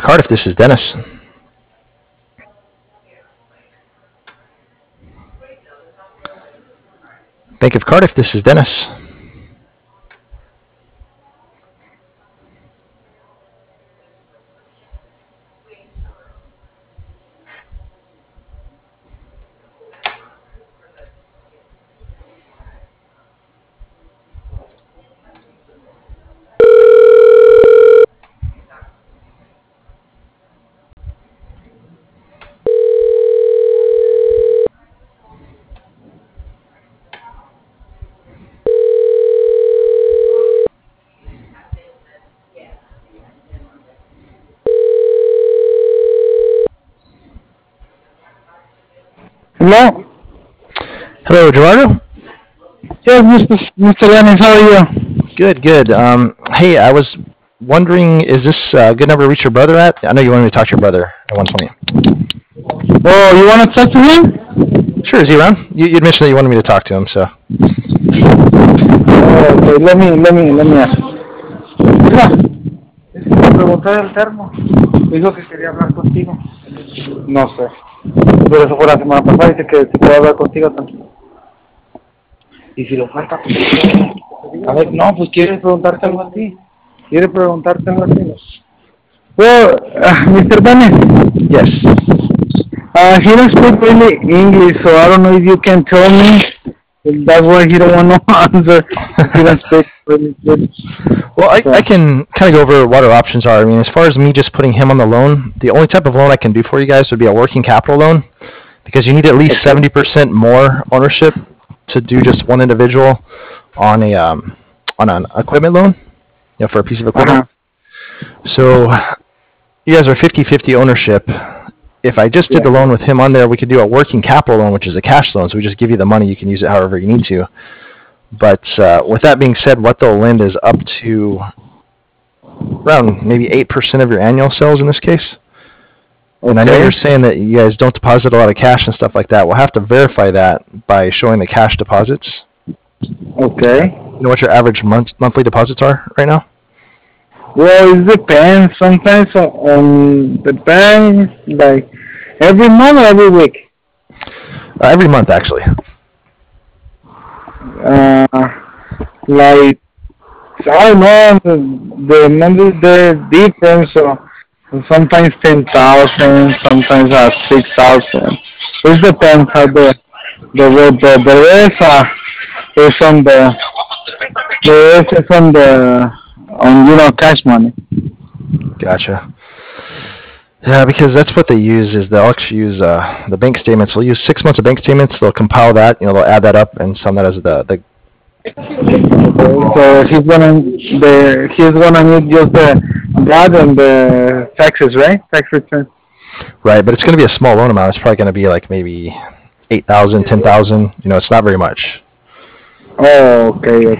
of Cardiff, this is Dennis. Bank of Cardiff, this is Dennis. Hello? Hello, Gerardo? Yes, Mr. Lennon, how are you? Good, good. Hey, I was wondering, is this a good number to reach your brother at? I know you wanted me to talk to your brother at one point. Oh, you want to talk to him? Sure, is he around? You'd mentioned that you wanted me to talk to him, so. Okay, let me ask. Mira, me preguntó del termo. Dijo que quería hablar contigo. No sé. Pero eso fue la semana pasada, dice que si puede hablar contigo también. Y si lo falta, pues, a ver, no, pues quiere preguntarte algo a ti. Quiere preguntarte algo a ti. Well, Mr. Bennett. Yes. He don't speak really English, so I don't know if you can tell me. That's why he don't want to answer. He don't speak really good. Well, I can kind of go over what our options are. I mean, as far as me just putting him on the loan, the only type of loan I can do for you guys would be a working capital loan, because you need at least 70% more ownership to do just one individual on an equipment loan, for a piece of equipment. So you guys are 50-50 ownership. If I just did the loan with him on there, we could do a working capital loan, which is a cash loan. So we just give you the money. You can use it however you need to. But with that being said, what they'll lend is up to around maybe 8% of your annual sales in this case. And I know you're saying that you guys don't deposit a lot of cash and stuff like that. We'll have to verify that by showing the cash deposits. Okay. You know what your average monthly deposits are right now? Well, it depends. Sometimes on the bank, like every month or every week? Every month, actually. Like, I don't know, the numbers, they're different, so sometimes 10,000, sometimes 6,000. It depends how the rest is on cash money. Gotcha. Yeah, because that's what they use. Is they'll actually use the bank statements. They'll use 6 months of bank statements. They'll compile that. They'll add that up and sum that as the. So he's gonna need just that and the taxes, right? Tax return. Right, but it's going to be a small loan amount. It's probably going to be like maybe 8,000, 10,000. It's not very much. Oh, okay.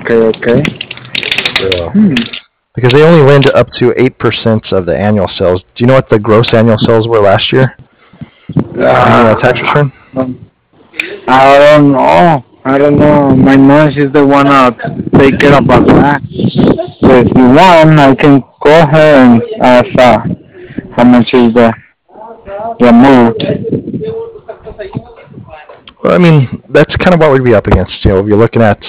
Yeah. Because they only lend up to 8% of the annual sales. Do you know what the gross annual sales were last year? Tax return? I don't know. My mom is the one take care about that. So if you want, I can call her and ask how much is the amount. Well, I mean, that's kind of what we'd be up against. If you're looking at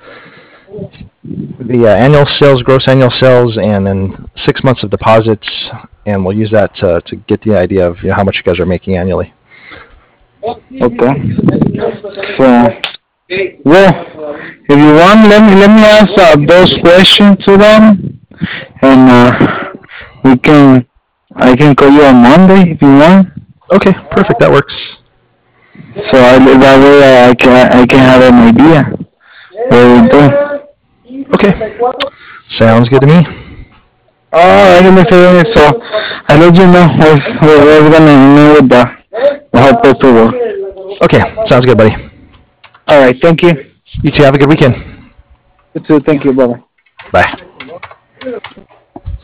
the annual sales, gross annual sales, and then 6 months of deposits, and we'll use that to get the idea of how much you guys are making annually. Okay. So, well, if you want, let me ask those questions to them, and I can call you on Monday if you want. Okay, perfect. That works. So that way I can have an idea what we do. Okay. Sounds good to me. Alright, Mr. So I'll let you know what's gonna know with the whole paperwork. Okay, sounds good, buddy. Alright, thank you. You too. Have a good weekend. You too. Thank you. Bye. Bye.